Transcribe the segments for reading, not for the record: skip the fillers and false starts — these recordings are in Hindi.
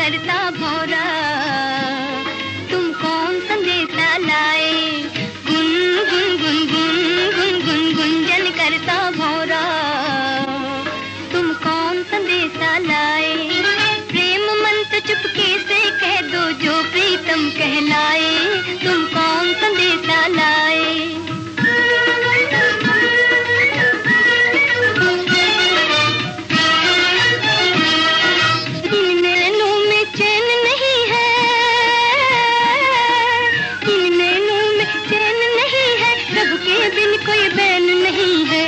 करता भौरा, तुम कौन संदेशा लाए। गुन गुन गुन गुन गुन गुन गुंजन करता भौरा, तुम कौन संदेशा लाए। प्रेम मंत्र चुपके से कह दो जो प्रीतम कहलाए, तुम कौन संदेशा लाए। कोई बैन नहीं है,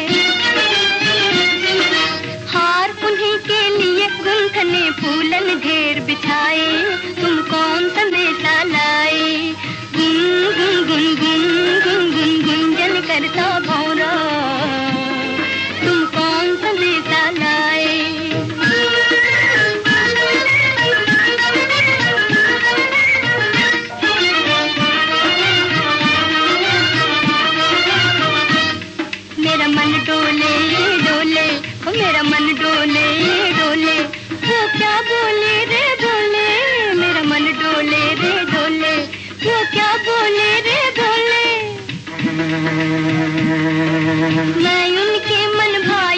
हार उन्हीं के लिए गुंथने फूलन ढेर बिछाए, तुम कौन संदेशा लाए। गुन गुन गुन गुन गुन गुन गुंजन करता भौरा, तुम कौन संदेशा लाए। मेरा मन डोले डोले, ओ मेरा मन डोले डोले, वो क्या बोले रे बोले। मेरा मन डोले रे डोले, वो क्या बोले रे बोले। मैं उनके मन भाई